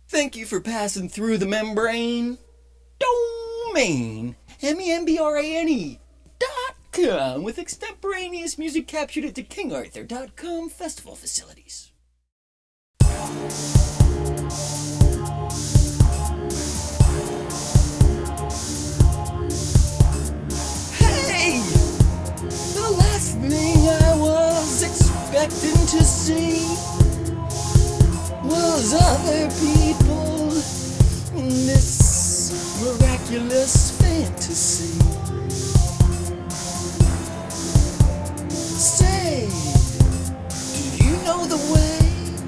Thank you for passing through the membrane. Domain, membrane.com, with extemporaneous music captured at the KingArthur.com festival facilities. Hey! The last thing I was expecting to see was other people in this miraculous fantasy. Say, do you know the way?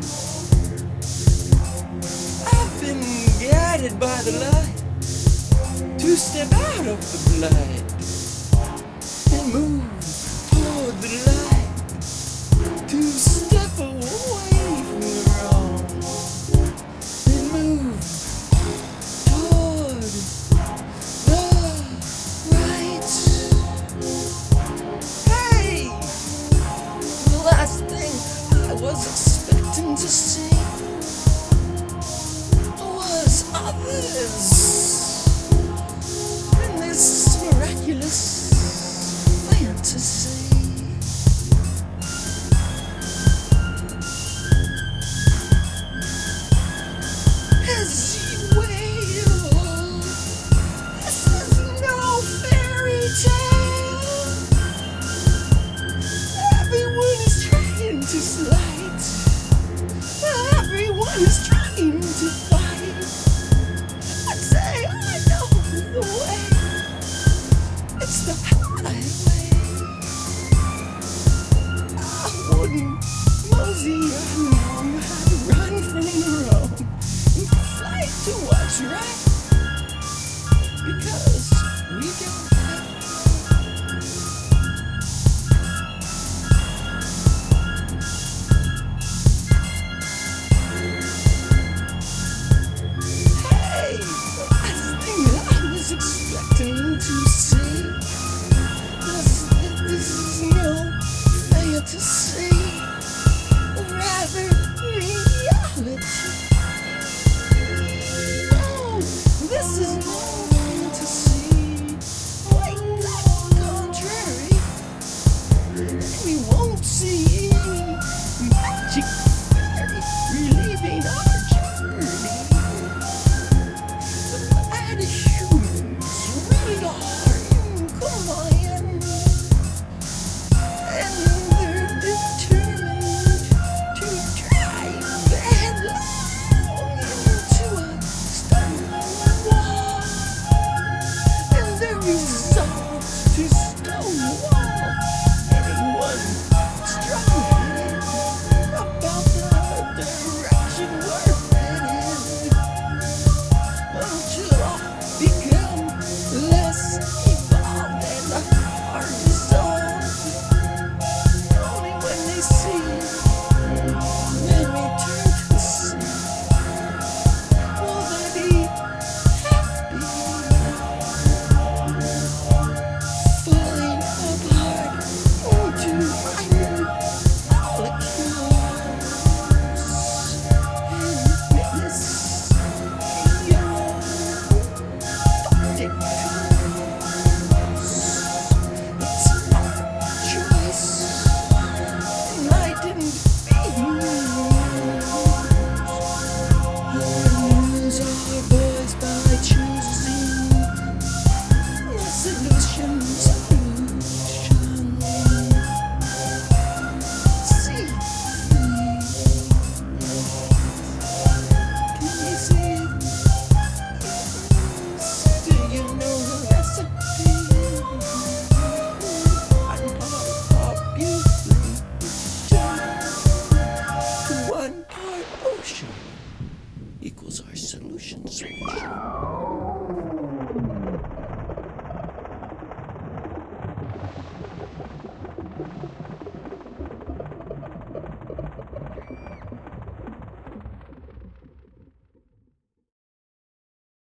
I've been guided by the light to step out of the blind and move toward the light, to step away from the wrong and move toward the right. Hey! The last thing I was expecting to see was others in this miraculous fantasy. As you wait, this is no fairy tale. Everyone is trying to slide. Everyone is trying to fight. I'd say I know the way. It's the highway. I wouldn't mosey along. I'd run from the road and fight to what's right.